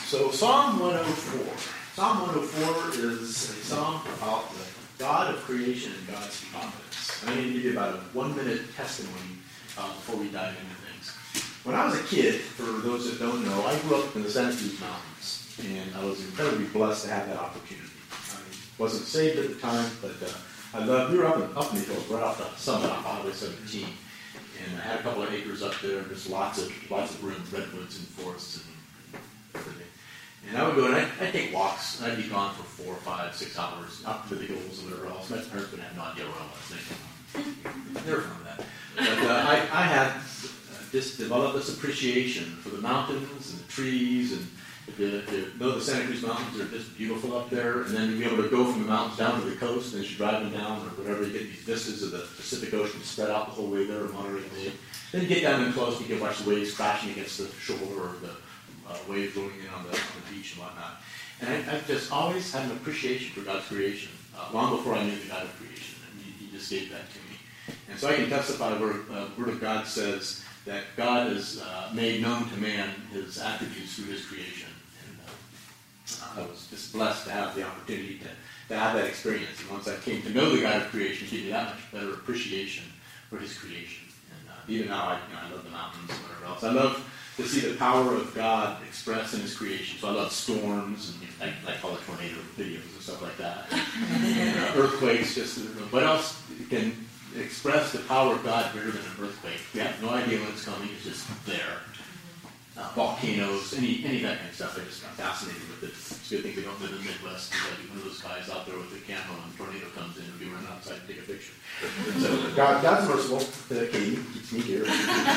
So Psalm 104. Psalm 104 is a psalm about the God of creation and God's providence. I'm going to give you about a 1-minute testimony before we dive into things. When I was a kid, for those that don't know, I grew up in the Santa Cruz Mountains, and I was incredibly blessed to have that opportunity. I wasn't saved at the time, but we were up in the hills, right off the summit of Highway 17, and I had a couple of acres up there, and just lots of room, redwoods and forests and everything. And I would go and I'd take walks, and I'd be gone for 4, 5, 6 hours up to the hills or whatever else. My parents would have no idea where I was. Never found that. But I had just developed this appreciation for the mountains and the trees, and if you know the Santa Cruz Mountains are just beautiful up there, and then to be able to go from the mountains down to the coast, and as you're driving down or whatever, you get these vistas of the Pacific Ocean spread out the whole way there, or Monterey Bay. Then you get down and close, you can watch the waves crashing against the shore, or the waves rolling in on the beach and whatnot. And I've just always had an appreciation for God's creation, long before I knew the God of creation, and He just gave that to me. And so I can testify where the Word of God says that God has made known to man His attributes through His creation. And I was just blessed to have the opportunity to have that experience. And once I came to know the God of creation, He gave me that much better appreciation for His creation. And even now, I love the mountains and whatever else. I love to see the power of God expressed in His creation. So I love storms, and I call it tornado videos and stuff like that. And earthquakes, what else can express the power of God better than an earthquake? We have no idea when it's coming, it's just there. Volcanoes, any of that kind of stuff. I'm fascinated with it. It's a good thing we don't live in the Midwest, because I'd be one of those guys out there with a camera and a tornado comes in and we run outside and take a picture. So God's merciful. Katie keeps me here.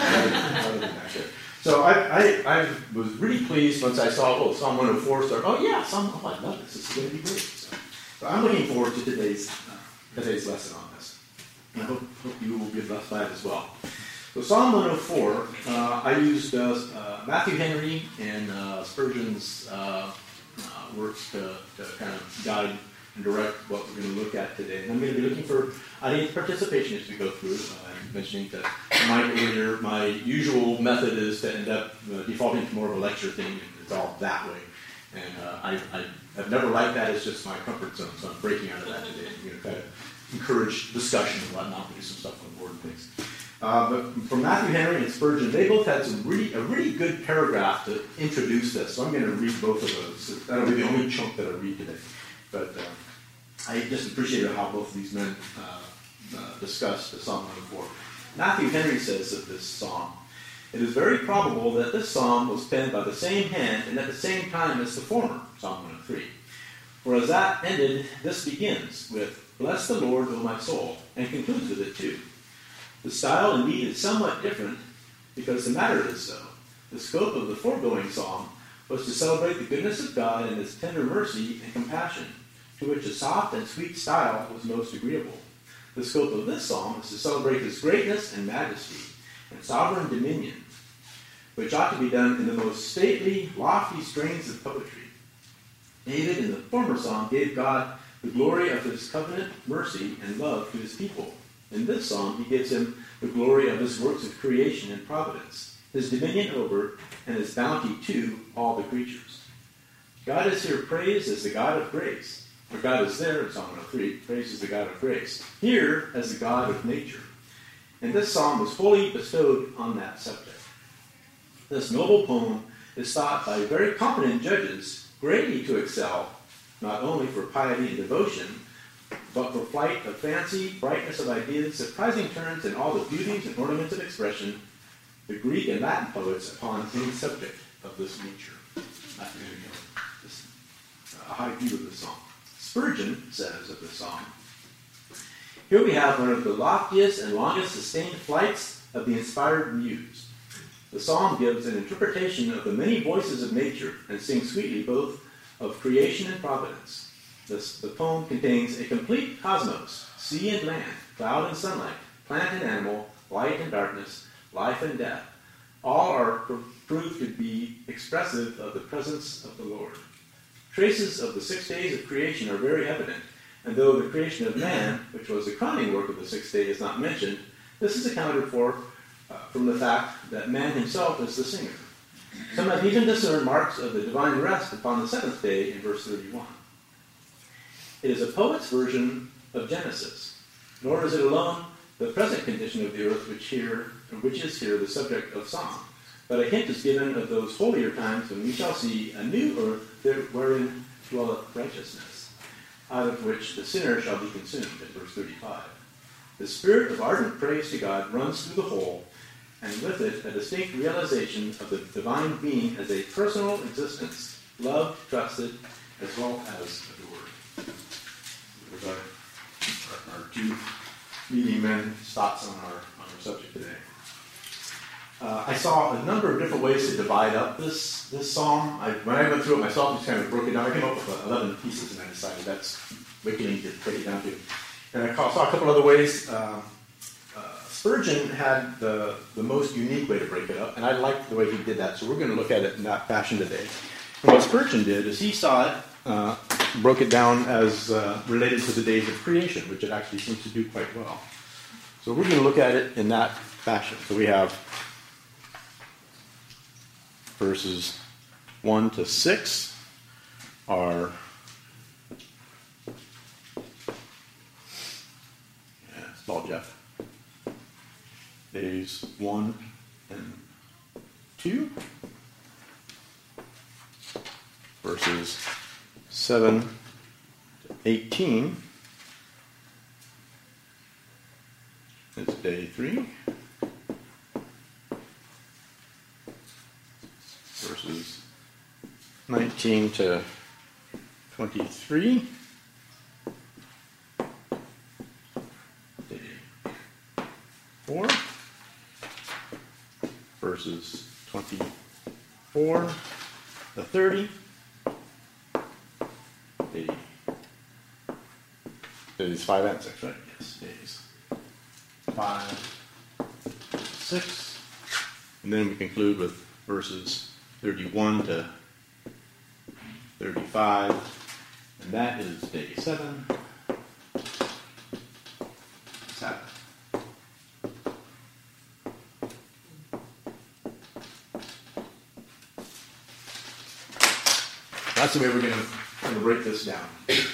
So I was really pleased once I saw Psalm 104 start. Oh yeah, I love this. This is going to be great. So I'm looking forward to today's lesson on this. And I hope you will be blessed by it as well. So Psalm 104, I used Matthew Henry and Spurgeon's works to kind of guide and direct what we're going to look at today. And I'm going to be looking for audience participation as we go through. I'm mentioning to Mike earlier, my usual method is to end up defaulting to more of a lecture thing, and it's all that way. And I've never liked that as just my comfort zone, so I'm breaking out of that today. I'm going to try to encourage discussion and whatnot, and do some stuff on board and things. But from Matthew Henry and Spurgeon, they both had a really good paragraph to introduce this. So I'm going to read both of those. That'll be the only chunk that I read today. But I just appreciated how both of these men discussed Psalm 104. Matthew Henry says of this psalm, "It is very probable that this psalm was penned by the same hand and at the same time as the former, Psalm 103. For as that ended, this begins with, 'Bless the Lord, O my soul,' and concludes with it too. The style, indeed, is somewhat different, because the matter is so. The scope of the foregoing psalm was to celebrate the goodness of God and His tender mercy and compassion, to which a soft and sweet style was most agreeable. The scope of this psalm is to celebrate His greatness and majesty and sovereign dominion, which ought to be done in the most stately, lofty strains of poetry. David, in the former psalm, gave God the glory of His covenant mercy and love to His people. In this psalm, He gives Him the glory of His works of creation and providence, His dominion over and His bounty to all the creatures. God is here praised as the God of grace. For God is there in Psalm 103, praised as the God of grace. Here as the God of nature. And this psalm was fully bestowed on that subject. This noble poem is thought by very competent judges greatly to excel, not only for piety and devotion, but for flight of fancy, brightness of ideas, surprising turns, and all the beauties and ornaments of expression, the Greek and Latin poets upon any subject of this nature." That's a high view of the psalm. Spurgeon says of the psalm, "Here we have one of the loftiest and longest sustained flights of the inspired muse. The psalm gives an interpretation of the many voices of nature and sings sweetly both of creation and providence. The poem contains a complete cosmos, sea and land, cloud and sunlight, plant and animal, light and darkness, life and death. All are proved to be expressive of the presence of the Lord. Traces of the 6 days of creation are very evident, and though the creation of man, which was the crowning work of the 6th day, is not mentioned, this is accounted for from the fact that man himself is the singer. Some have even discerned marks of the divine rest upon the seventh day in verse 31. It is a poet's version of Genesis, nor is it alone the present condition of the earth which is here the subject of song. But a hint is given of those holier times when we shall see a new earth wherein dwelleth righteousness, out of which the sinner shall be consumed, in verse 35. The spirit of ardent praise to God runs through the whole, and with it a distinct realization of the divine being as a personal existence, loved, trusted, as well as adored. Those are our two leading men's thoughts on our subject today. I saw a number of different ways to divide up this psalm. When I went through it myself, just kind of broke it down. I came up with 11 pieces, and I decided that's wicked to break it down to. And I saw a couple other ways. Spurgeon had the most unique way to break it up, and I liked the way he did that, so we're going to look at it in that fashion today. And what Spurgeon did is he saw it, broke it down as related to the days of creation, which it actually seems to do quite well. So we're going to look at it in that fashion. So we have verses 1 to 6 are Paul Jeff. Days 1 and 2. Verses 7 to 18. It's day 3. Verses 19 to 23. Day 4. Verses 24 to 30. Days 5 and 6, right? Yes, days 5 to 6. And then we conclude with verses 31 to 35. And that is day 7. Sabbath. That's the way we're going to break this down.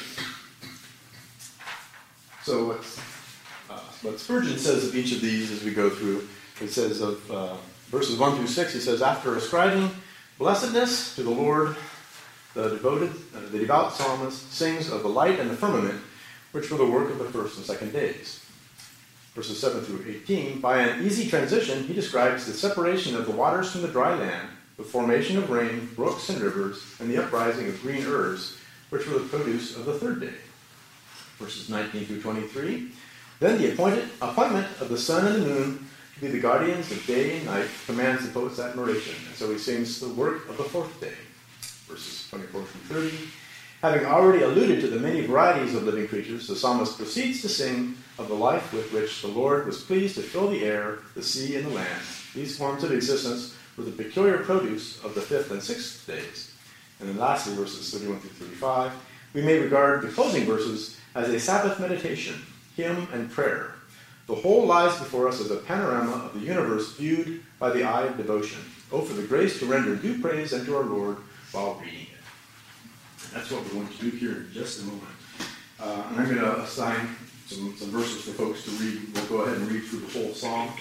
So what Spurgeon says of each of these as we go through, it says of verses 1 through 6, he says, after ascribing blessedness to the Lord, the devout psalmist sings of the light and the firmament, which were the work of the first and second days. Verses 7 through 18, by an easy transition, he describes the separation of the waters from the dry land, the formation of rain, brooks and rivers, and the uprising of green herbs, which were the produce of the third day. Verses 19 through 23. Then the appointment of the sun and the moon to be the guardians of day and night commands the poet's admiration. And so he sings the work of the fourth day. Verses 24 through 30. Having already alluded to the many varieties of living creatures, the psalmist proceeds to sing of the life with which the Lord was pleased to fill the air, the sea, and the land. These forms of existence were the peculiar produce of the fifth and sixth days. And then lastly, verses 31 through 35. We may regard the closing verses as a Sabbath meditation, hymn, and prayer. The whole lies before us as a panorama of the universe viewed by the eye of devotion. Oh, for the grace to render due praise unto our Lord while reading it. And that's what we're going to do here in just a moment. And I'm going to assign some verses for folks to read. We'll go ahead and read through the whole psalm.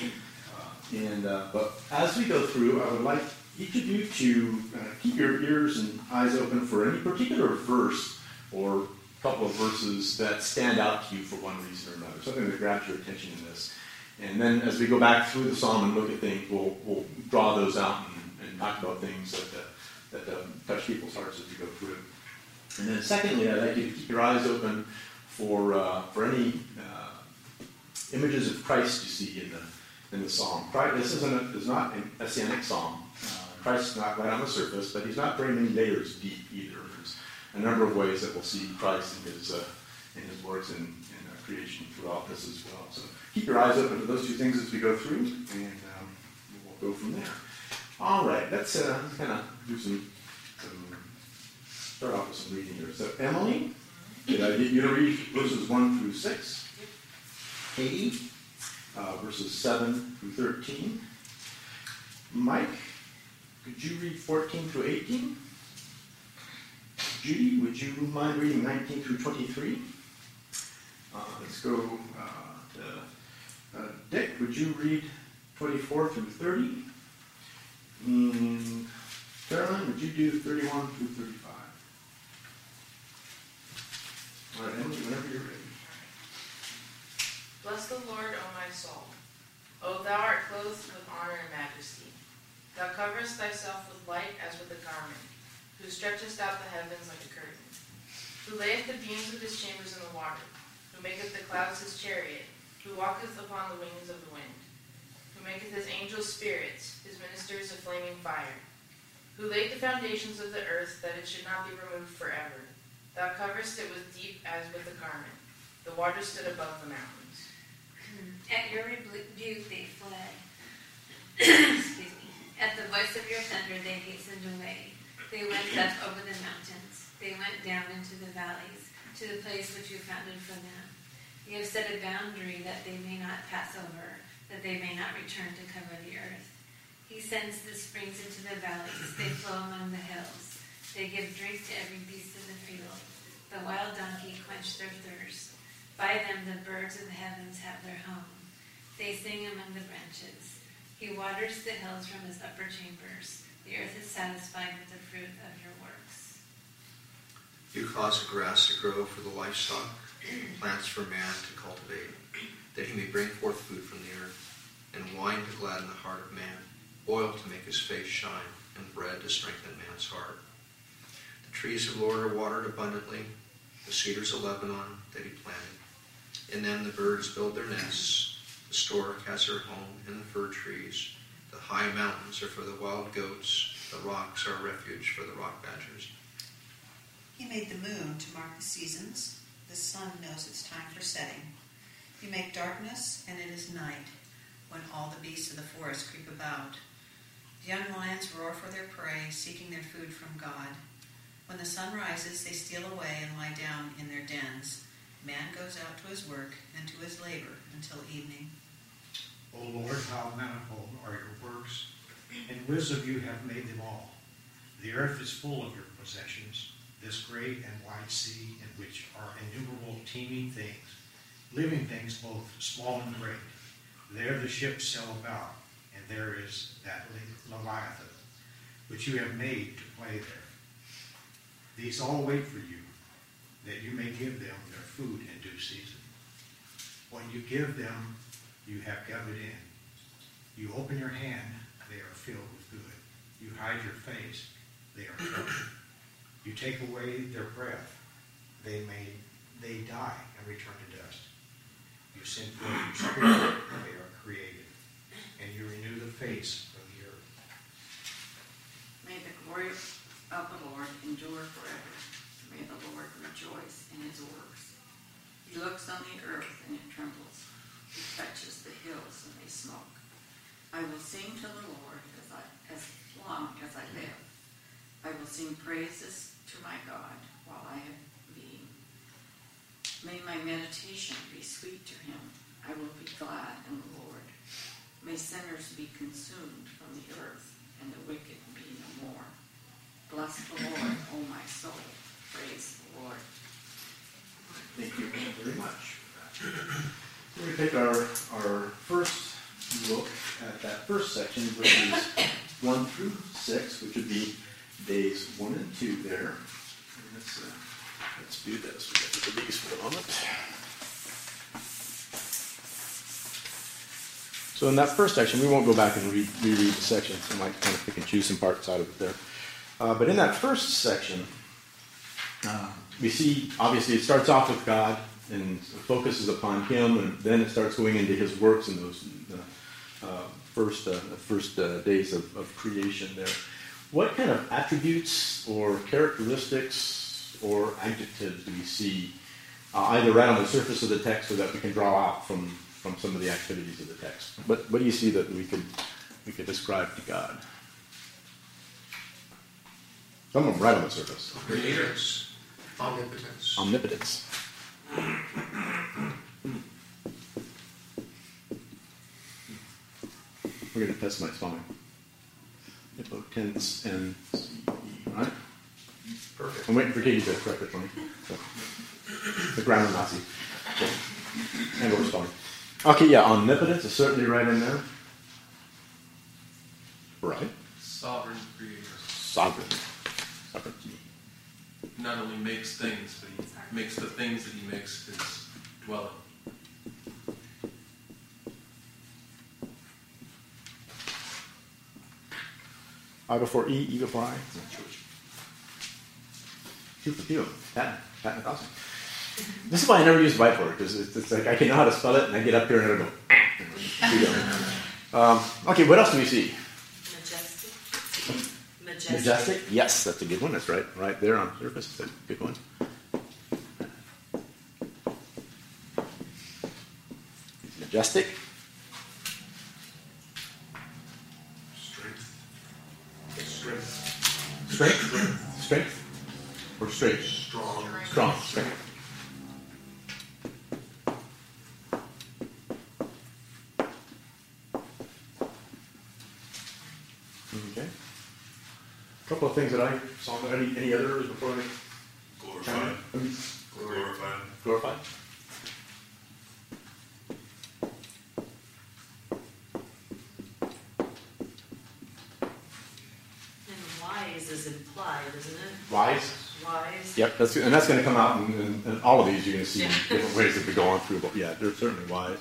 But as we go through, I would like each of you to keep your ears and eyes open for any particular verse or couple of verses that stand out to you for one reason or another, something that grabs your attention in this. And then as we go back through the psalm and look at things, we'll draw those out and talk about things that touch people's hearts as we go through it. And then secondly, I'd like you to keep your eyes open for any images of Christ you see in the psalm. This is not an messianic psalm. Christ's not right on the surface, but he's not very many layers deep either. There's a number of ways that we'll see Christ in his works in creation throughout this as well. So keep your eyes open to those two things as we go through, and we'll go from there. All right, let's kind of do start off with some reading here. So Emily, did I get you to read verses 1 through 6? Katie, verses 7 through 13. Mike, could you read 14 through 18? Judy, would you mind reading 19 through 23? Let's go to Dick, would you read 24 through 30? And Carolyn, would you do 31 through 35? All right, Emily, whenever you're ready. Bless the Lord, O my soul. O thou art clothed with honor and majesty. Thou coverest thyself with light as with a garment, who stretchest out the heavens like a curtain, who layeth the beams of his chambers in the water, who maketh the clouds his chariot, who walketh upon the wings of the wind, who maketh his angels spirits, his ministers a flaming fire, who laid the foundations of the earth, that it should not be removed forever. Thou coverest it with deep as with a garment. The waters stood above the mountains. At your rebuke they fled. Excuse me. At the voice of your thunder they hastened away. They went up over the mountains. They went down into the valleys, to the place which you founded for them. You have set a boundary that they may not pass over, that they may not return to cover the earth. He sends the springs into the valleys. They flow among the hills. They give drink to every beast of the field. The wild donkey quench their thirst. By them the birds of the heavens have their home. They sing among the branches. He waters the hills from his upper chambers. The earth is satisfied with the fruit of your works. You cause the grass to grow for the livestock, plants for man to cultivate, that he may bring forth food from the earth, and wine to gladden the heart of man, oil to make his face shine, and bread to strengthen man's heart. The trees of the Lord are watered abundantly, the cedars of Lebanon that he planted. In them the birds build their nests, the stork has her home in the fir trees. The high mountains are for the wild goats, the rocks are a refuge for the rock badgers. He made the moon to mark the seasons. The sun knows its time for setting. You make darkness, and it is night, when all the beasts of the forest creep about. The young lions roar for their prey, seeking their food from God. When the sun rises, they steal away and lie down in their dens. Man goes out to his work and to his labor until evening. O Lord, how manifold are your works. In wisdom you have made them all. The earth is full of your possessions, this great and wide sea in which are innumerable teeming things, living things both small and great. There the ships sail about, and there is that Leviathan, which you have made to play there. These all wait for you, that you may give them their food in due season. What you give them, you have gathered in. You open your hand, they are filled with good. You hide your face, they are covered. You take away their breath, they die and return to dust. You send forth your spirit, they are created, and you renew the face of the earth. May the glory of the Lord endure forever. May the Lord rejoice in his works. He looks on the earth and it trembles. He touches the hills and they smoke. I will sing to the Lord as long as I live. I will sing praises to my God while I have being. May my meditation be sweet to him. I will be glad in the Lord. May sinners be consumed from the earth and the wicked be no more. Bless the Lord, O my soul. Praise the Lord. Thank you very much. We're going to take our first look at that first section, verses 1 through 6, which would be days 1 and 2 there. And let's do this. We'll get to these for a moment. So in that first section, we won't go back and reread the sections. I might kind of pick and choose some parts out of it there. But in that first section, we see, obviously, it starts off with God and focuses upon him, and then it starts going into his works in those first days of creation there. What kind of attributes or characteristics or adjectives do we see either right on the surface of the text or that we can draw out from some of the activities of the text? What do you see that we could describe to God? Some of them right on the surface. Creators, omnipotence. Omnipotence. We're going to test my spelling. Impotence and right? Perfect. I'm waiting for Katie to correct it for me. So, the grammar Nazi. So, and we're spelling. Okay, yeah, omnipotence is certainly right in there. Right? Sovereign creator. Sovereign. Sovereignty. Not only makes things, but he makes the things that he makes his dwelling. I before E, E before I. Two for two. Patent awesome. This is why I never use whiteboard, because it's like I can know how to spell it, and I get up here and it'll go. Okay, what else do we see? Majestic. Majestic? Yes, that's a good one. That's right there on surface. That's a good one. Majestic. Strength? Or straight? Strong. Strength. Okay. A couple of things that I saw. Any others before I Glorified. glorify? And wise is implied, isn't it? Wise? Wise. Yep, that's going to come out in all of these. You're going to see different ways that we go on through. But yeah, they're certainly wise.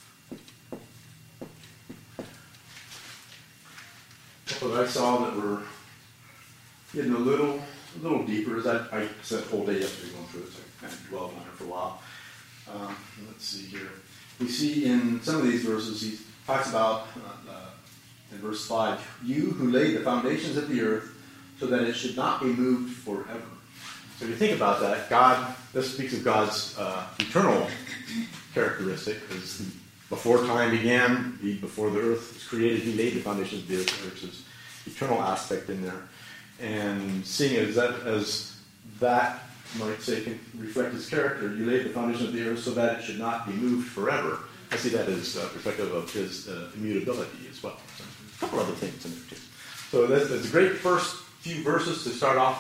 A couple that I saw that were getting a little deeper. As I spent a whole day yesterday going through it, so I kind of dwelled on it for a while. Let's see here. We see in some of these verses, he talks about, in verse 5, you who laid the foundations of the earth so that it should not be moved forever. So if you think about that, this speaks of God's eternal characteristic. As before time began, before the earth was created, he laid the foundations of the earth. There's this eternal aspect in there. And seeing it as that might say can reflect his character, you laid the foundation of the earth so that it should not be moved forever. I see that as reflective of his immutability as well. So, a couple other things in there too. So that's a great first few verses to start off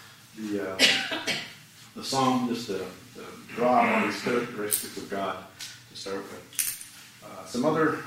the psalm, just to draw out all these characteristics of God to start with. Some other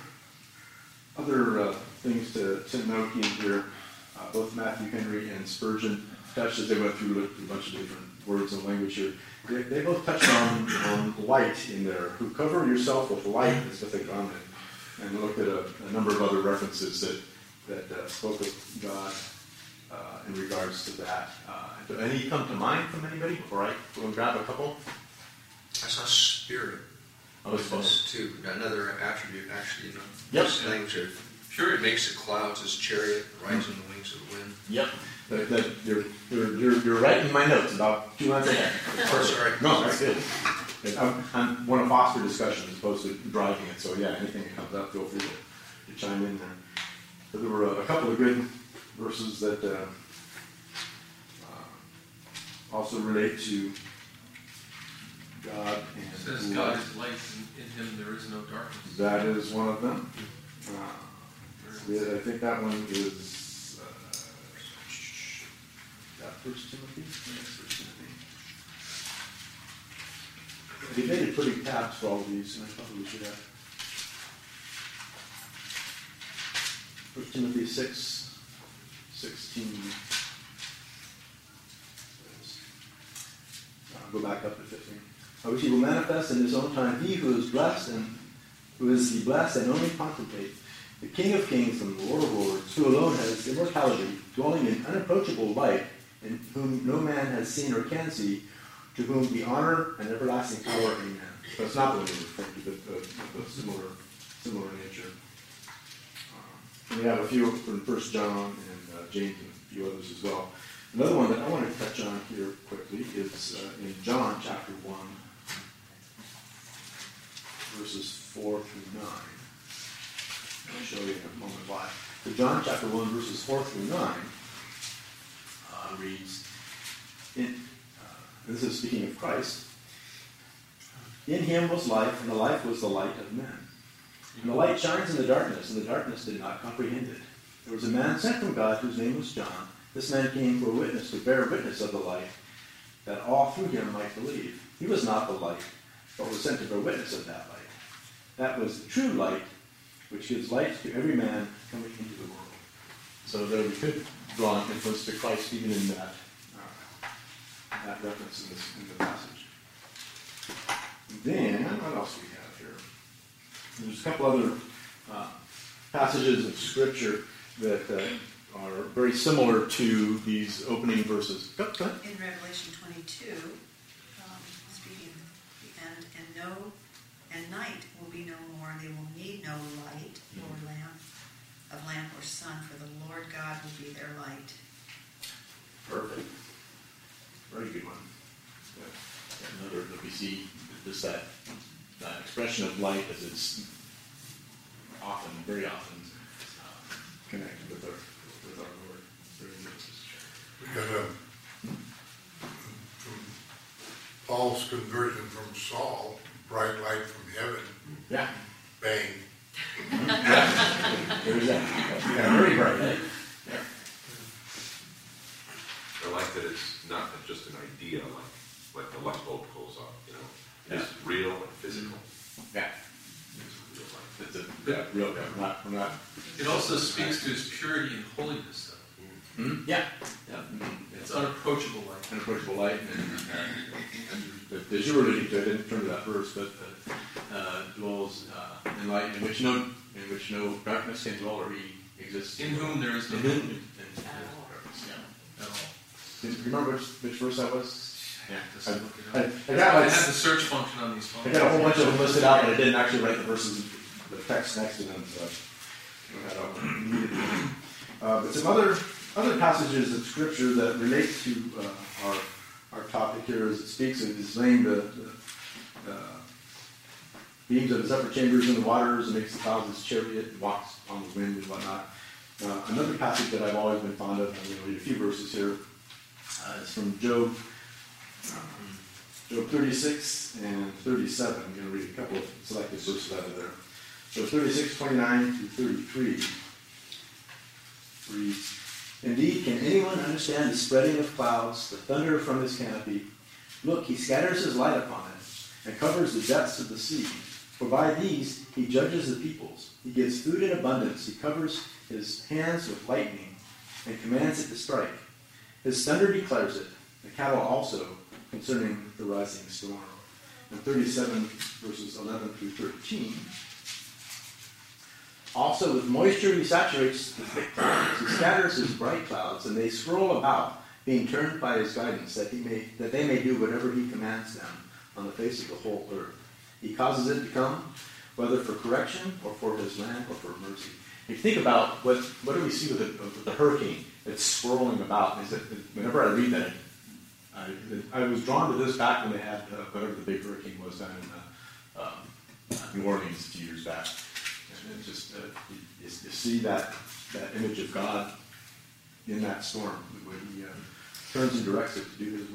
things to note in here. Both Matthew Henry and Spurgeon touched, as they went through a bunch of different words and language here. They both touched on light in there. Who cover yourself with light as with a garment, and looked at a number of other references that spoke of God in regards to that. Do any come to mind from anybody before I go and grab a couple? I saw spirit. Oh, it's Too. Another attribute, actually. Yep. Those things are pure. It makes the clouds his chariot, rides on the wings of the wind. Yep. You're right in my notes about 2 months ahead. Oh, sorry. No, that's good. I'm want to foster discussion as opposed to driving it. So yeah, anything that comes up, feel free to chime in there. But there were a couple of good verses that also relate to God. And It says God is light, and in him there is no darkness. that is one of them. I think that one is that 1 Timothy? Yes, 1 Timothy. He made it pretty tabs for all of these, and I probably should have. 1 Timothy 6:16. I'll go back up to 15. Which he will manifest in his own time. He who is blessed and who is the blessed and only contemplate, the King of kings and the Lord of lords, who alone has immortality, dwelling in unapproachable light, in whom no man has seen or can see, to whom be honor and everlasting power. Amen. So it's not the one we're referring to, but similar nature. We have a few from 1 John and James and a few others as well. Another one that I want to touch on here quickly is in John chapter 1, verses 4 through 9. I'll show you in a moment why. So John chapter 1, verses 4 through 9 reads, this is speaking of Christ, in him was life, and the life was the light of men. And the light shines in the darkness, and the darkness did not comprehend it. There was a man sent from God whose name was John. This man came for a witness, to bear witness of the light, that all through him might believe. He was not the light, but was sent to bear witness of that light. That was the true light, which gives light to every man coming into the world. So there we could draw an influence to Christ even in that reference in the passage. Then, what else do we have here? There's a couple other passages of Scripture that are very similar to these opening verses. Go ahead. In Revelation 22, speaking of the end, and night will be no more, and they will need no light or lamp or sun, for the Lord God will be their light. Perfect. Very good one. Yeah. Another that we see just that expression of light as it's often, very often, connected with our Lord. Very good. We got Paul's conversion from Saul, bright light from heaven. Yeah. Bang. There's that. Yeah, very bright. Eh? Yeah. I like that it's not just an idea like the light bulb goes off, It's real and physical. Yeah. It's a real guy. We're not. It also speaks to his purity and holiness, though. Mm-hmm. Yeah. It's unapproachable light. Unapproachable light, and as you were alluding to, I didn't turn to that verse, but dwells in light in which no darkness can dwell or exist. In whom there is no darkness. At all. Do you remember which verse that was? Yeah, I have the search function on these phones. I got a whole bunch of them listed out, but I didn't actually write the verses, the text next to them, so I don't need it. But some other passages of Scripture that relate to our topic here, as it speaks of his name, the beams of his upper chambers in the waters, and makes the clouds his chariot, and walks on the wind and whatnot. Another passage that I've always been fond of, I'm going to read a few verses here. It's from Job 36 and 37. I'm going to read a couple of selected verses out of there. Job 36, 29 through 33 reads, Indeed, can anyone understand the spreading of clouds, the thunder from his canopy? Look, he scatters his light upon it, and covers the depths of the sea. For by these he judges the peoples. He gives food in abundance. He covers his hands with lightning, and commands it to strike. His thunder declares it, the cattle also, concerning the rising storm. And 37 verses 11 through 13. Also with moisture he saturates the thick clouds. He scatters his bright clouds, and they swirl about, being turned by his guidance, that they may do whatever he commands them on the face of the whole earth. He causes it to come, whether for correction or for his land or for mercy. If you think about what do we see with the hurricane that's swirling about, is that whenever I read that, I was drawn to this back when they had whatever the big hurricane was down in New Orleans a few years back. And just you see that image of God in that storm, the way he turns and directs it to do his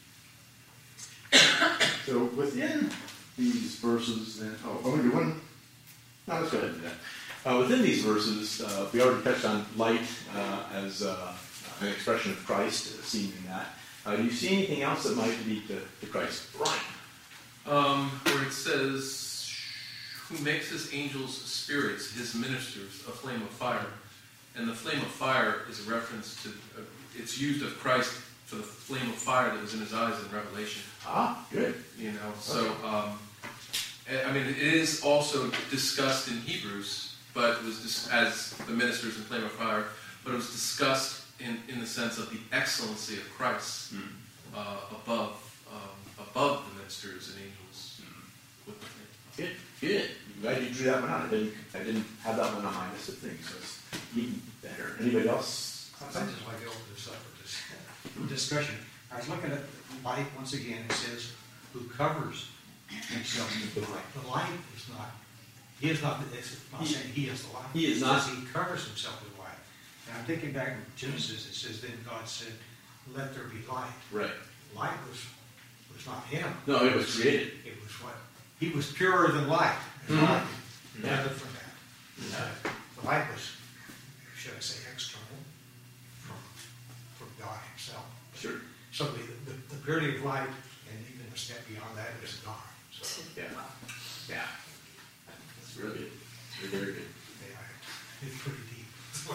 will. So within these verses, I'm going to do one. No, let's go ahead and do that. Within these verses, we already touched on light as an expression of Christ, seen in that. Do you see anything else that might lead to Christ? Right. Where it says, who makes his angels spirits, his ministers, a flame of fire. And the flame of fire is a reference to, it's used of Christ for the flame of fire that was in his eyes in Revelation. Ah, good. So, it is also discussed in Hebrews, but it was as the ministers in flame of fire, but it was discussed in the sense of the excellency of Christ above the ministers and angels with the flame. Good. I'm glad you drew that one out. I didn't have that one on my list of things, so it's even better. Anybody else? I'd just like to open this up for this discussion. I was looking at light once again. It says, who covers himself with the light. The light is not, he is not, it's not saying he is the light. He is not. It says he covers himself with light. And I'm thinking back in Genesis, it says, then God said, let there be light. Right. Light was not him. No, it was created. It was what? He was purer than light. Mm-hmm. Light gathered from that. The light was should I say, external from God himself. Sure. So the purity of light and even a step beyond that is God. So, Yeah. Yeah. That's really good. Very, very good. yeah, it's pretty deep.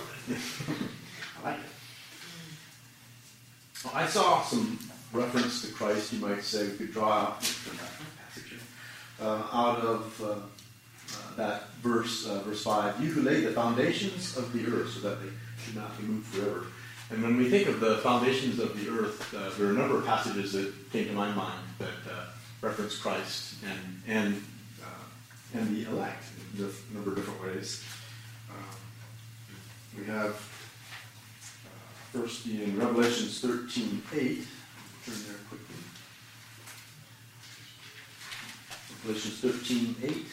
I like it. Well, I saw some reference to Christ, you might say, we could draw out out of that verse, verse 5. You who laid the foundations of the earth so that they should not be moved forever. And when we think of the foundations of the earth, there are a number of passages that came to my mind that reference Christ and the elect in a number of different ways. We have first in Revelations 13:8. Turn there quickly. Revelations 13:8.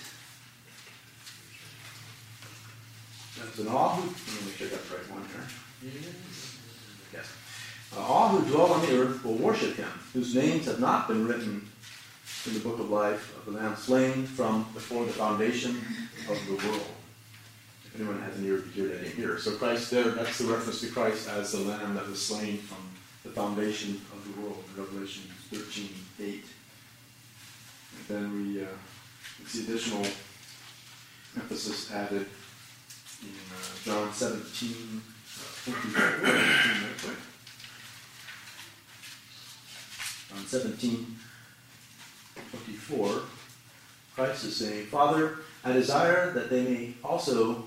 That's an all who. Let me make sure I got the right one here. Yes. All who dwell on the earth will worship him, whose names have not been written in the book of life of the Lamb slain from before the foundation of the world. If anyone has an ear to hear, that in here. So Christ there, that's the reference to Christ as the Lamb that was slain from the foundation of the world, in Revelation 13:8. And then we see additional emphasis added in John 17:24. John 17:24, Christ is saying, Father, I desire that they also,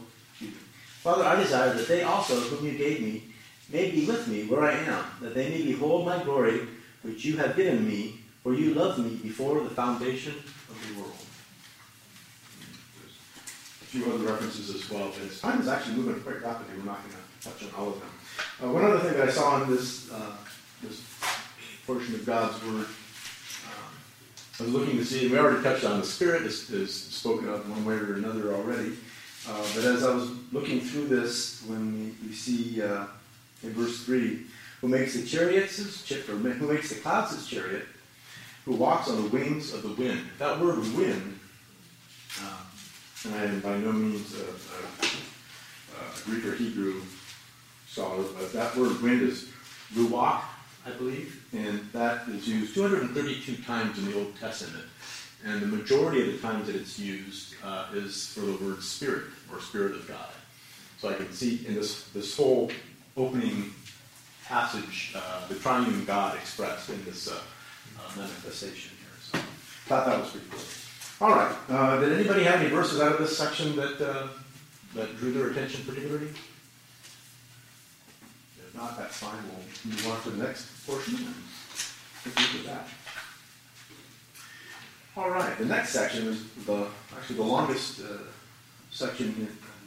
whom you gave me, may be with me where I am, that they may behold my glory, which you have given me, for you loved me before the foundation of the world. There's a few other references as well, but time is actually moving quite rapidly. We're not going to touch on all of them. One other thing that I saw in this portion of God's Word, I was looking to see, and we already touched on the Spirit is spoken of one way or another already, but as I was looking through this, when we see in verse 3, who makes the chariots who makes the clouds his chariot, who walks on the wings of the wind. That word wind, and I am by no means a Greek or Hebrew scholar, but that word wind is ruach, I believe, and that is used 232 times in the Old Testament. And the majority of the times that it's used is for the word spirit, or spirit of God. So I can see in this whole opening passage the triune God expressed in this manifestation here. So I thought that was pretty cool. All right. Did anybody have any verses out of this section that drew their attention particularly? If not, that's fine. We'll move on to the next portion and take a look at that. All right. The next section is actually the longest section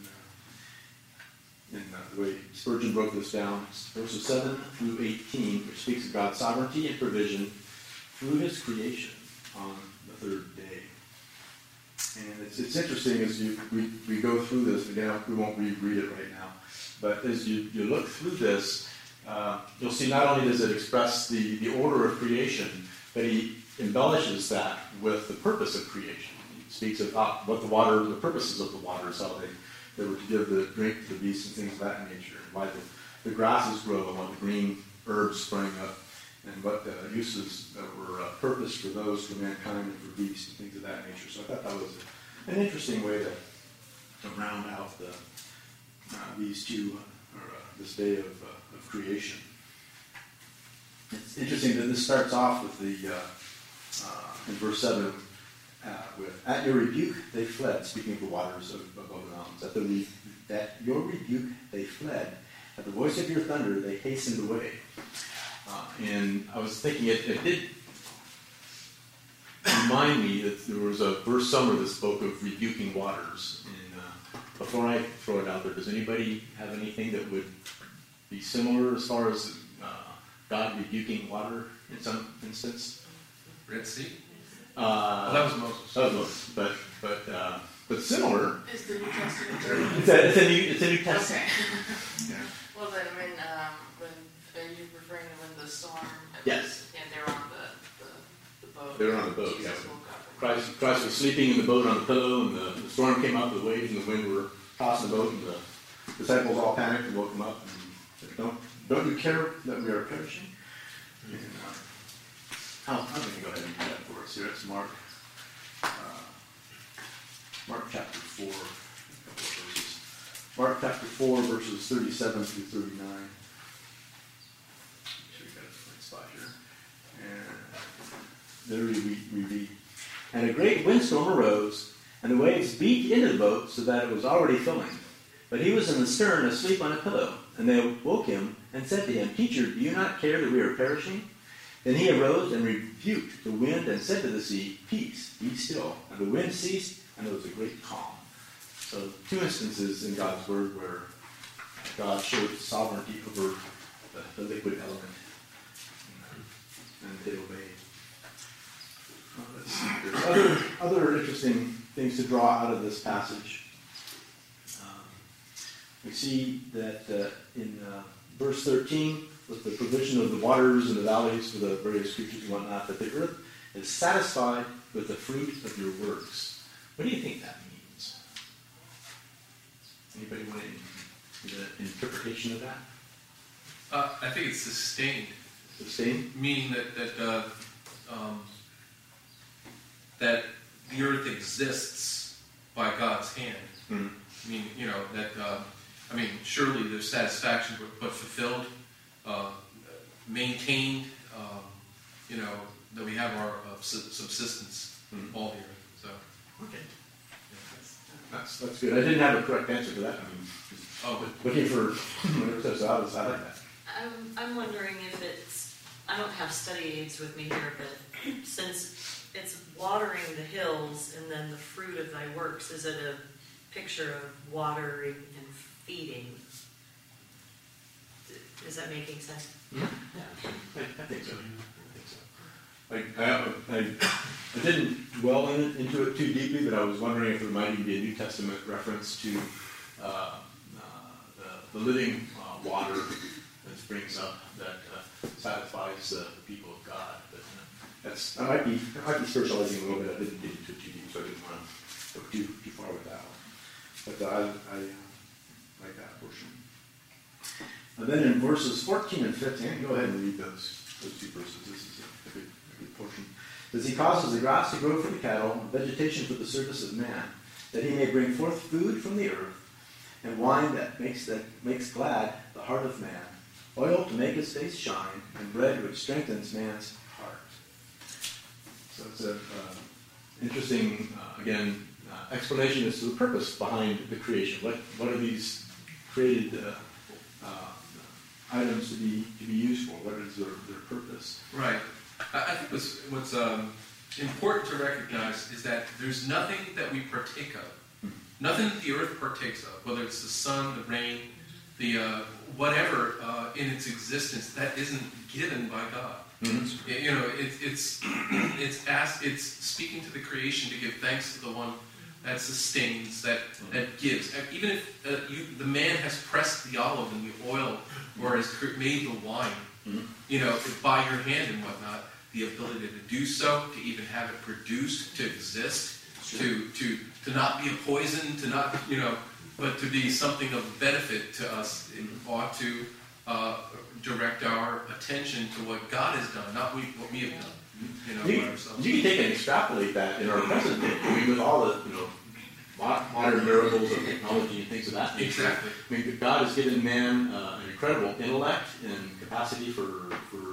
in the way Spurgeon broke this down. It's verses 7 through 18, which speaks of God's sovereignty and provision through his creation on the third day. And it's interesting as we go through this. Again, we won't reread it right now. But as you look through this, you'll see not only does it express the order of creation, but he embellishes that with the purpose of creation. He speaks of what the purposes of the waters, how they were to give the drink to the beasts and things of that nature, and why the grasses grow and why the green herbs spring up, and what uses that were purposed for those, for mankind and for beasts and things of that nature. So I thought that was an interesting way to round out these two, this day of creation. It's interesting that this starts off with in verse 7, with, at your rebuke they fled, speaking of the waters above the mountains. At your rebuke they fled. At the voice of your thunder they hastened away. And I was thinking it did remind me that there was a verse somewhere that spoke of rebuking waters. And before I throw it out there, does anybody have anything that would be similar as far as God rebuking water in some instance? Red Sea? That was Moses. That was Moses, but similar. Is the New Testament? It's a New Testament. Okay. Yeah. Well, then when are you referring to when the storm? Yes. And they're on the boat. They were on the boat. Jesus Yeah. woke up. Christ was sleeping in the boat on the pillow, and the storm came up, the waves and the wind were tossing the boat, and disciples all panicked and woke him up and said, don't you care that we are perishing? And, I'm going to go ahead and do that for us here. It's Mark chapter 4, a couple of verses. Mark chapter 4, verses 37 through 39. Make sure we got a right spot here. And there we read, "And a great windstorm arose, and the waves beat into the boat so that it was already filling. But he was in the stern asleep on a pillow. And they woke him and said to him, 'Teacher, do you not care that we are perishing?' Then he arose and rebuked the wind and said to the sea, 'Peace, be still.' And the wind ceased, and there was a great calm." So 2 instances in God's Word where God showed sovereignty over the liquid element. And they obeyed. Let's see. There's other interesting things to draw out of this passage. We see that in verse 13, with the provision of the waters and the valleys for the various creatures and whatnot, that the earth is satisfied with the fruit of your works. What do you think that means? Anybody want to give an interpretation of that? I think it's sustained. Sustained? Meaning that the earth exists by God's hand. Mm-hmm. I mean, surely there's satisfaction, but fulfilled, maintained, that we have our subsistence, all the earth. So, okay. Yeah, that's good. I didn't have a correct answer to that. Looking for whatever it says, so I like that. I'm wondering if it's, I don't have study aids with me here, but since it's watering the hills and then the fruit of thy works, is it a picture of watering and feeding? Is that making sense? Yeah. I think so. I didn't dwell into it too deeply, but I was wondering if there might even be a New Testament reference to the living water that springs up that satisfies the people of God. But I might be spiritualizing a little bit. I didn't get into it too deep, so I didn't want to go too far with that one. But I like that portion. And then in verses 14 and 15, go ahead and read those 2 verses. This is a good portion. It says, "He causes the grass to grow for the cattle, and vegetation for the service of man, that he may bring forth food from the earth, and wine that makes glad the heart of man, oil to make his face shine, and bread which strengthens man's heart." So it's an interesting, explanation as to the purpose behind the creation. What are these created items to be used for? What is their purpose? Right. I think what's important to recognize is that there's nothing that we partake of, nothing that the earth partakes of, whether it's the sun, the rain, the whatever in its existence that isn't given by God. Mm-hmm. It's speaking to the creation to give thanks to the one that sustains, that gives. Even if the man has pressed the olive and the oil, or has made the wine, by your hand and whatnot, the ability to do so, to even have it produced, to exist, to not be a poison, to not, but to be something of benefit to us, it ought to direct our attention to what God has done, not what we have done. By ourselves. You can take and extrapolate that in our present day. I mean, with all the modern miracles of technology and things of that nature. Exactly. I mean, God has given man an incredible intellect and capacity for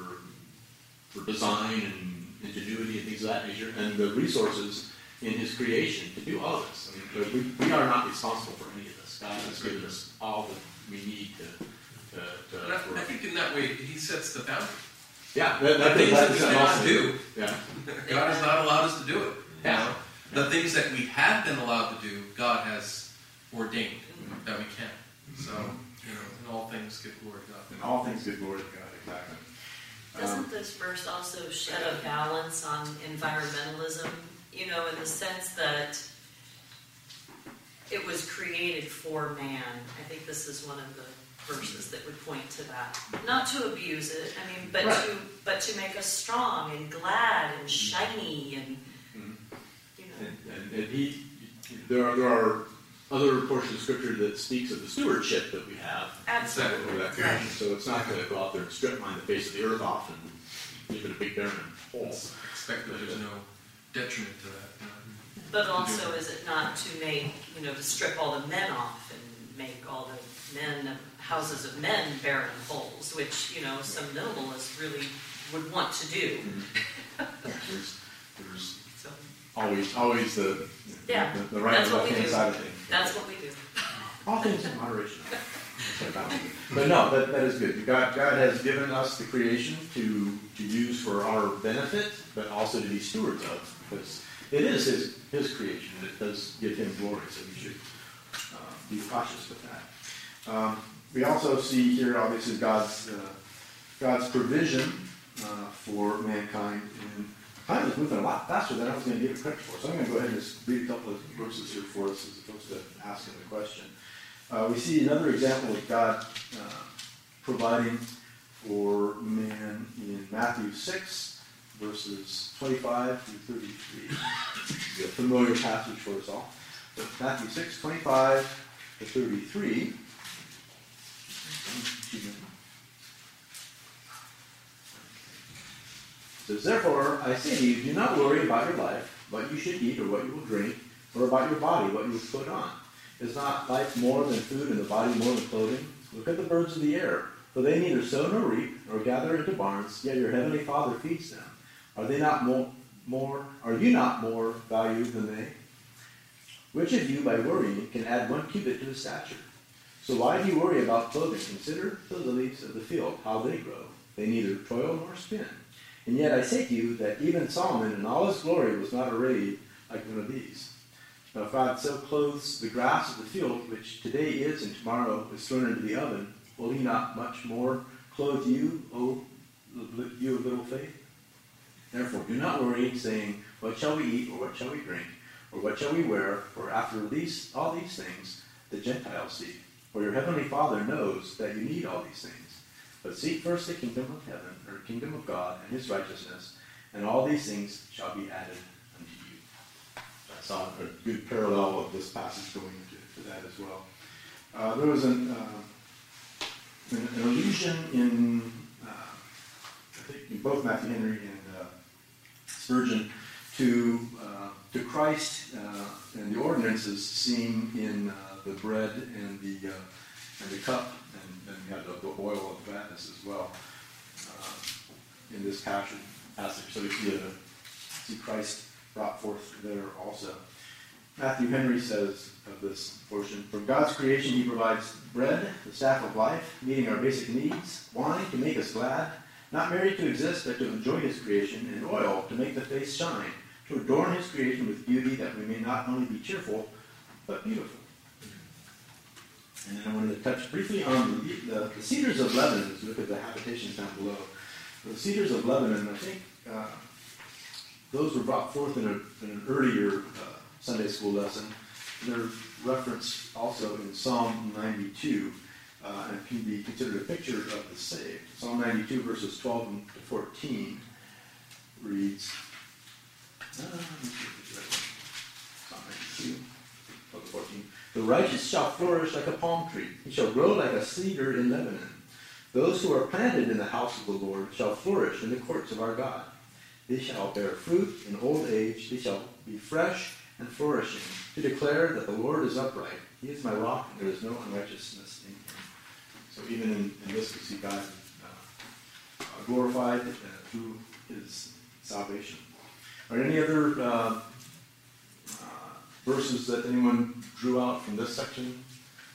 design and ingenuity and things of that nature, and the resources in His creation to do all of this. I mean, we are not responsible for any of this. God has given us all that we need to I think in that way He sets the boundary. Yeah, the things that we cannot do. Yeah. God has not allowed us to do it. Yeah. The things that we have been allowed to do, God has ordained that we can. So, in all things give glory to God. In all things give glory to God, exactly. Doesn't this verse also shed a balance on environmentalism? In the sense that it was created for man. I think this is one of the verses that would point to that. Not to abuse it, but to make us strong and glad and shiny and And there are other portion of Scripture that speaks of the stewardship that we have Absolutely. over that creation. So it's not going to go out there and strip mine the face of the earth off and leave it a big barren hole. Expect that there's no detriment to that. But also, is it not to make, to strip all the men off and make all the houses of men barren holes, which, some minimalists really would want to do. There's So, always the right that's and what left we hand do. side of things. That's what we do. All things in moderation. But no, that is good. God has given us the creation to use for our benefit, but also to be stewards of, because it is His creation, and it does give Him glory, so we should be cautious with that. We also see here, obviously, God's provision for mankind, and time is moving a lot faster than I was going to give it credit for. So I'm going to go ahead and just read a couple of verses here for us as opposed to asking the question. We see another example of God providing for man in Matthew 6, verses 25 through 33. It's a familiar passage for us all. But Matthew 6, 25 to 33. It says, "Therefore, I say to you, do not worry about your life, what you should eat or what you will drink, or about your body, what you will put on. Is not life more than food, and the body more than clothing? Look at the birds of the air, for they neither sow nor reap, nor gather into barns, yet your heavenly Father feeds them. Are you not more valued than they? Which of you, by worrying, can add 1 cubit to his stature? So why do you worry about clothing? Consider the lilies of the field, how they grow. They neither toil nor spin. And yet I say to you that even Solomon in all his glory was not arrayed like one of these. Now if God so clothes the grass of the field, which today is and tomorrow is thrown into the oven, will He not much more clothe you, O you of little faith? Therefore do not worry, saying, what shall we eat, or what shall we drink, or what shall we wear? For after all these things the Gentiles seek. For your heavenly Father knows that you need all these things. But seek first the kingdom of heaven, or kingdom of God, and His righteousness, and all these things shall be added unto you." I saw a good parallel of this passage going to that as well. There was an allusion in, I think, in both Matthew Henry and Spurgeon to Christ and the ordinances seen in the bread and the cup, and then we have the oil of gladness as well in this passage. So we see Christ brought forth there also. Matthew Henry says of this portion, "From God's creation He provides bread, the staff of life, meeting our basic needs, wine to make us glad, not merely to exist, but to enjoy His creation, and oil to make the face shine, to adorn His creation with beauty, that we may not only be cheerful, but beautiful." And then I wanted to touch briefly on the cedars of Lebanon, as we look at the habitations down below. The cedars of Lebanon, I think those were brought forth in an earlier Sunday school lesson. They're referenced also in Psalm 92, and can be considered a picture of the saved. Psalm 92, verses 12 to 14, reads, Psalm 92, 12 to 14, "The righteous shall flourish like a palm tree. He shall grow like a cedar in Lebanon. Those who are planted in the house of the Lord shall flourish in the courts of our God. They shall bear fruit in old age. They shall be fresh and flourishing, to declare that the Lord is upright. He is my rock, and there is no unrighteousness in Him." So even in this, we see God glorified through His salvation. Are there any other verses that anyone drew out from this section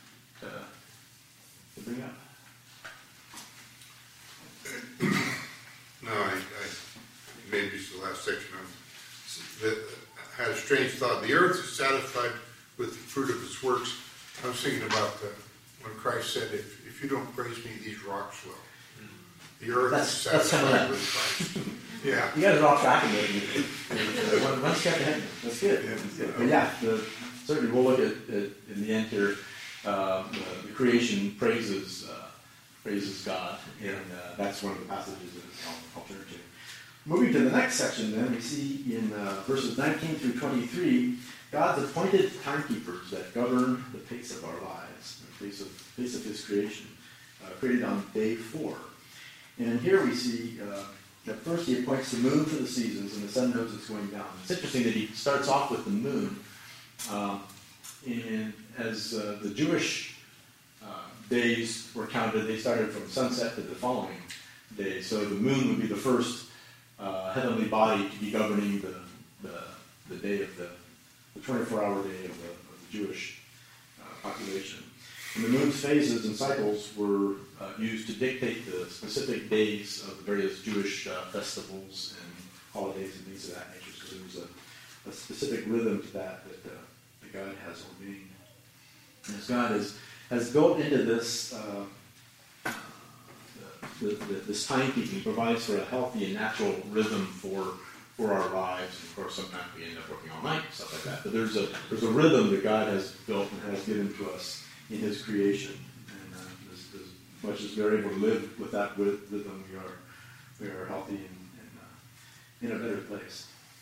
to bring up? No, I maybe it's the last section. I had a strange thought. The earth is satisfied with the fruit of its works. I was thinking about when Christ said, if you don't praise me, these rocks will. The earth is satisfied with Christ. Yeah. You guys are all tracking it. One step ahead. That's good. Yeah. That's good. But yeah, certainly we'll look at in the end here, the creation praises God, and that's one of the passages that I'll turn to. Moving to the next section then, we see in verses 19 through 23 God's appointed timekeepers that govern the pace of our lives, the pace of His creation, created on day 4. And here we see that first He appoints the moon for the seasons, and the sun knows it's going down. It's interesting that He starts off with the moon. And as the Jewish days were counted, they started from sunset to the following day. So the moon would be the first heavenly body to be governing the day of the 24-hour day of the Jewish population. And the moon's phases and cycles were used to dictate the specific days of the various Jewish festivals and holidays and things of that nature. So there was a specific rhythm to that God has ordained. And as God has built into this this timekeeping, He provides for a healthy and natural rhythm for our lives. And of course, sometimes we end up working all night, stuff like that. But there's a rhythm that God has built and has given to us in His creation. And as much as we're able to live with that rhythm, we are healthy and in a better place.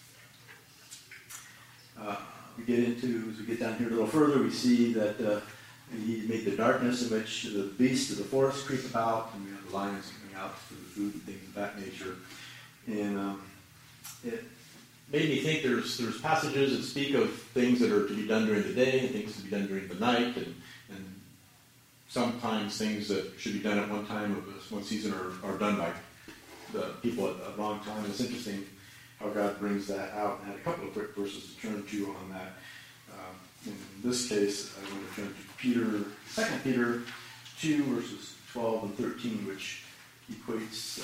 As we get down here a little further, we see that He made the darkness in which the beasts of the forest creep about, and we have the lions coming out for the food and things of that nature. And it made me think there's passages that speak of things that are to be done during the day and things to be done during the night, and sometimes things that should be done at one time of one season are done by the people at the wrong time. It's interesting how God brings that out. And I had a couple of quick verses to turn to on that. In this case, I want to turn to 2 Peter 2, verses 12 and 13, which equates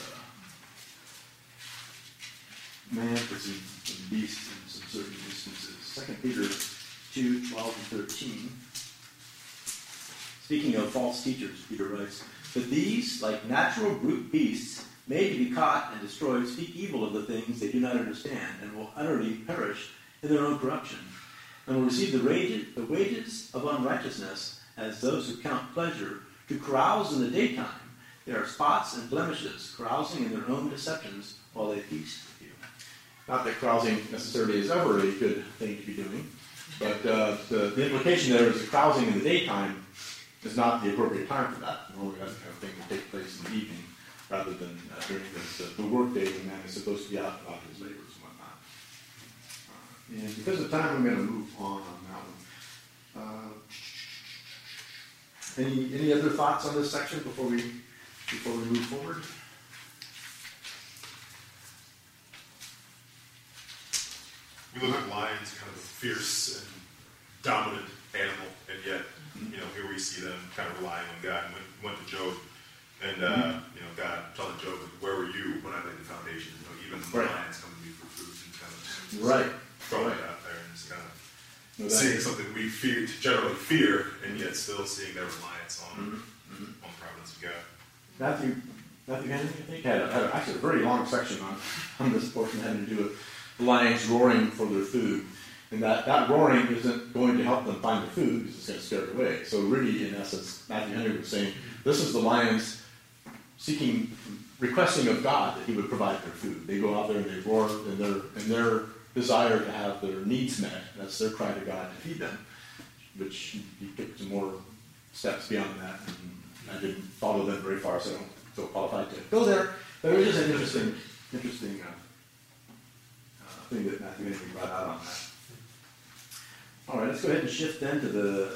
man for some beasts in some certain instances. 2 Peter 2, 12 and 13. Speaking of false teachers, Peter writes, "But these, like natural brute beasts, made to be caught and destroyed, speak evil of the things they do not understand, and will utterly perish in their own corruption, and will receive the wages of unrighteousness as those who count pleasure to carouse in the daytime. They are spots and blemishes, carousing in their own deceptions while they feast with you." Not that carousing necessarily is ever a good thing to be doing, but the implication there is that carousing in the daytime is not the appropriate time for that. Normally that kind of thing would take place in the evening rather than during the work day when man is supposed to be out about his labors and whatnot. And because of time, I'm going to move on that one. Any other thoughts on this section before we move forward? We look at lions, kind of a fierce and dominant animal, and yet, here we see them kind of relying on God. And went to Job, and God telling Job, "Where were you when I laid the foundation?" Even the lions come to me for food, and kind of throwing it out there, and it's kind of seeing something we generally fear, and yet still seeing their reliance on the providence of God. Matthew Henry, I think, had actually a very long section on this portion having to do with the lions roaring for their food. And that roaring isn't going to help them find the food because it's going to scare it away. So really, in essence, Matthew Henry was saying, this is the lions requesting of God that He would provide their food. They go out there and they roar in their desire to have their needs met. That's their cry to God to feed them, which He took some more steps beyond that. And I didn't follow them very far, so I don't feel qualified to go there. But it was just an interesting thing that Matthew Henry brought out on that. All right, let's go ahead and shift then to the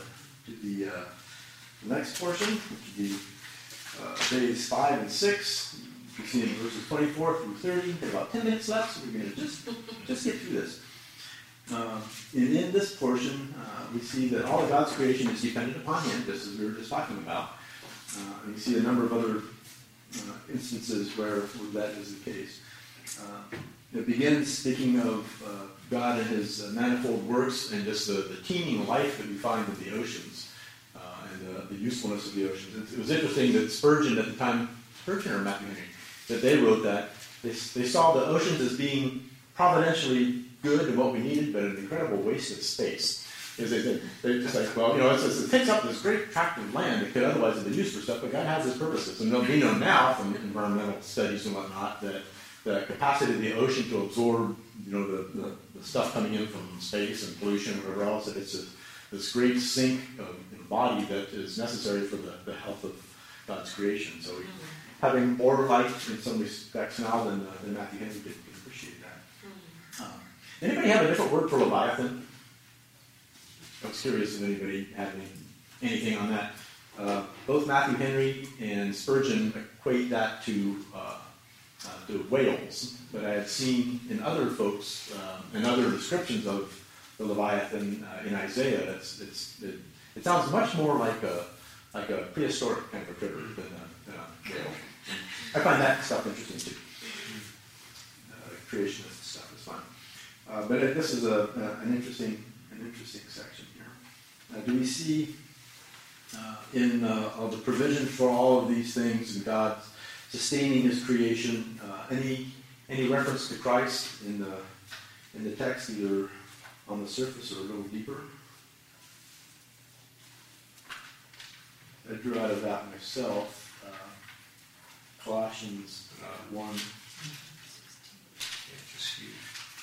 next portion, which would be days 5 and 6. You can see in verses 24 through 30. There's about 10 minutes left, so we're going to just get through this. And in this portion, we see that all of God's creation is dependent upon Him, just as we were just talking about. And you see a number of other instances where that is the case. It begins speaking of God and His manifold works and just the teeming life that we find in the oceans and the usefulness of the oceans. It was interesting that Spurgeon at the time, Spurgeon or Matthew Henry, that they wrote that they saw the oceans as being providentially good and what we needed, but an incredible waste of space. Because they're just like, well, it takes up this great tract of land that could otherwise have been used for stuff, but God has His purposes. And we know now from environmental studies and whatnot that the capacity of the ocean to absorb, the the stuff coming in from space and pollution and whatever else, that it's this great sink in the body that is necessary for the health of God's creation. So having more light in some respects now than Matthew Henry can appreciate that. Anybody have a different word for Leviathan? I was curious if anybody had anything on that. Both Matthew Henry and Spurgeon equate that to whales, but I had seen in other folks and other descriptions of the Leviathan in Isaiah, it sounds much more like a prehistoric kind of a critter than a whale. I find that stuff interesting too. Creationist stuff is fun, but this is an interesting section here. Do we see in the provision for all of these things and God sustaining His creation any reference to Christ in the text, either on the surface or a little deeper? I drew out of that myself. Colossians 1. Just huge.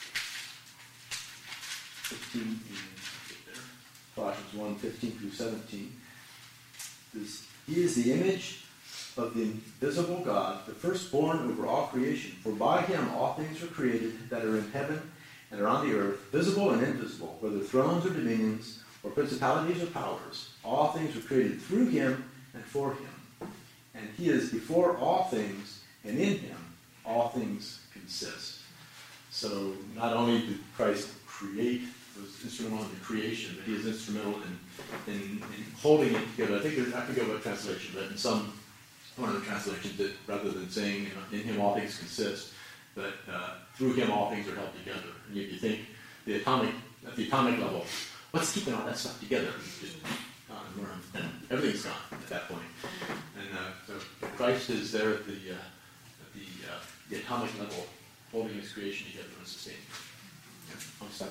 15. Colossians 1, 15 through 17. He is the image of the invisible God, the firstborn over all creation. For by Him all things were created that are in heaven and are on the earth, visible and invisible, whether thrones or dominions, or principalities or powers. All things were created through Him and for Him. And He is before all things, and in Him all things consist. So not only did Christ create, was instrumental in the creation, but He is instrumental in holding it together. I forget what translation, but in one of the translations, that rather than saying, in Him all things consist, but through Him all things are held together. And if you think at the atomic level, what's keeping all that stuff together? It's just gone, and everything's gone at that point. And so Christ is there at the atomic level, holding His creation together and sustaining it. Yeah, I'll stop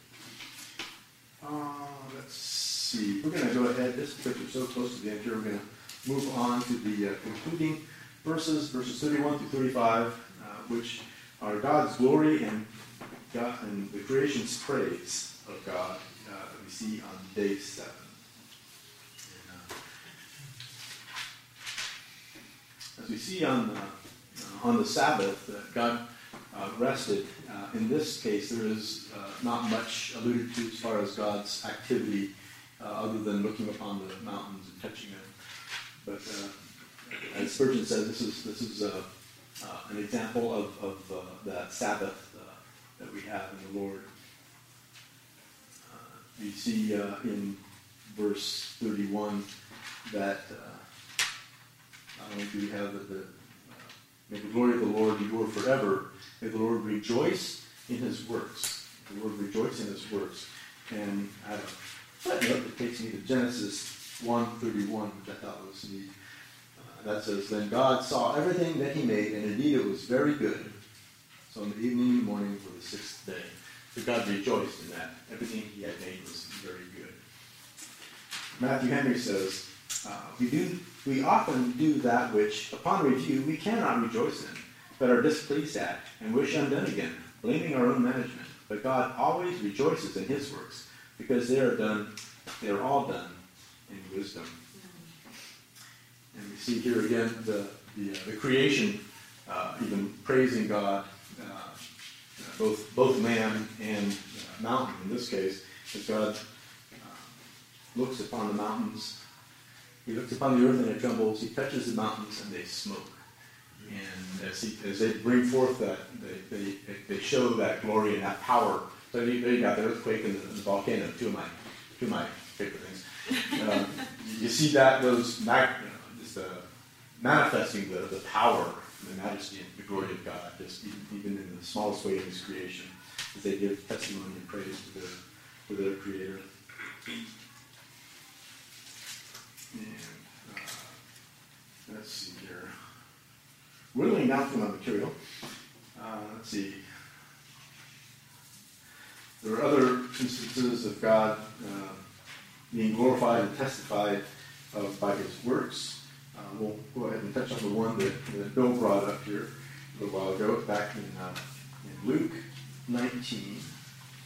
soon. Let's see. We're going to go ahead. This because we're so close to the end here, we're going to move on to the concluding verses 31 through 35, which are God's glory and the creation's praise of God that we see on day 7. As we see on the Sabbath, God rested. In this case, there is not much alluded to as far as God's activity, other than looking upon the mountains and touching them. But as Spurgeon said, this is an example of that Sabbath that we have in the Lord. We see in verse 31 that not only do we have may the glory of the Lord endure forever. May the Lord rejoice in His works. The Lord rejoice in His works. And I have a footnote that takes me to Genesis 1:31, which I thought was neat. That says, "Then God saw everything that He made, and indeed it was very good. So in the evening and morning were the 6th day." So God rejoiced in that. Everything He had made was very good. Matthew Henry says, we often do that which, upon review, we cannot rejoice in, but are displeased at, and wish undone again, blaming our own management. But God always rejoices in His works, because they are all done in wisdom. And we see here again the creation, even praising God, both man and mountain in this case, as God looks upon the mountains. He looks upon the earth and it trembles. He touches the mountains and they smoke. And as they bring forth that, they show that glory and that power. So you got the earthquake and the volcano, two of my favorite things. You see that those manifesting the power, the majesty, and the glory of God, just even in the smallest way of His creation, as they give testimony and praise to their Creator. And let's see here. Whittling down from my material. Let's see. There are other instances of God being glorified and testified of by His works. We'll go ahead and touch on the one that Bill brought up here a little while ago, back in Luke 19.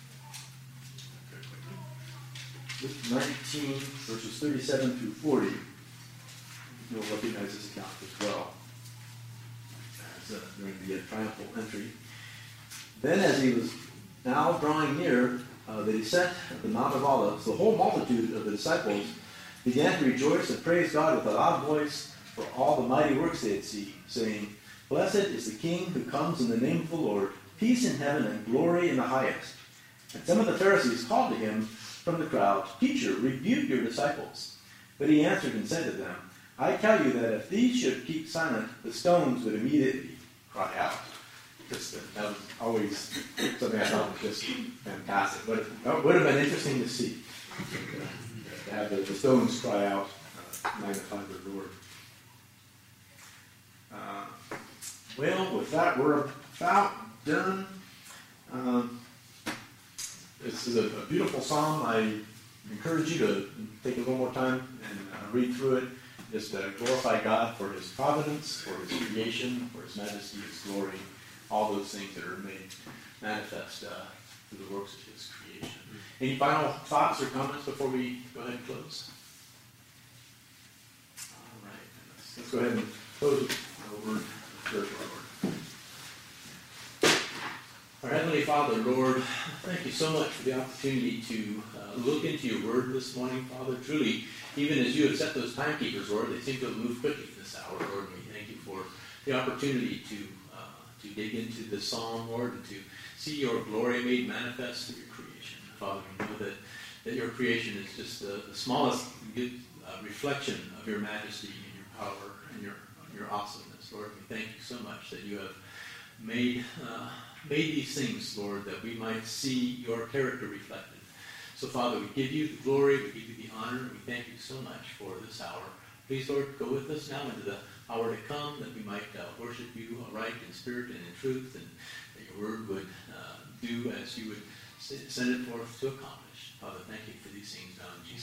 19, verses 37 through 40. You'll recognize this account as well as during the triumphal entry. Then, as he was now drawing near the descent of the Mount of Olives, the whole multitude of the disciples began to rejoice and praise God with a loud voice for all the mighty works they had seen, saying, "Blessed is the King who comes in the name of the Lord, peace in heaven and glory in the highest." And some of the Pharisees called to him from the crowd, "Teacher, rebuke your disciples." But he answered and said to them, "I tell you that if these should keep silent, the stones would immediately cry out." That was always something I thought was just fantastic. But it would have been interesting to see. To have the stones cry out, magnify the Lord. Well, with that, we're about done. This is a beautiful psalm. I encourage you to take a little more time and read through it. Just glorify God for his providence, for his creation, for his majesty, his glory, all those things that are made manifest through the works of his creation. Any final thoughts or comments before we go ahead and close? All right. Let's go ahead and close with a word of prayer to our Lord. Our Heavenly Father, Lord, thank you so much for the opportunity to look into your word this morning, Father. Truly, even as you have set those timekeepers, Lord, they seem to have moved quickly this hour, Lord. We thank you for the opportunity to dig into the psalm, Lord, and to see your glory made manifest through your creation. Father, we know that your creation is just the smallest reflection of your majesty and your power and your awesomeness, Lord. We thank you so much that you have made these things, Lord, that we might see your character reflected. So, Father, we give you the glory, we give you the honor, and we thank you so much for this hour. Please, Lord, go with us now into the hour to come, that we might worship you aright in spirit and in truth, and that your word would do as you would send it forth to accomplish. Father, thank you for these things now in Jesus' name.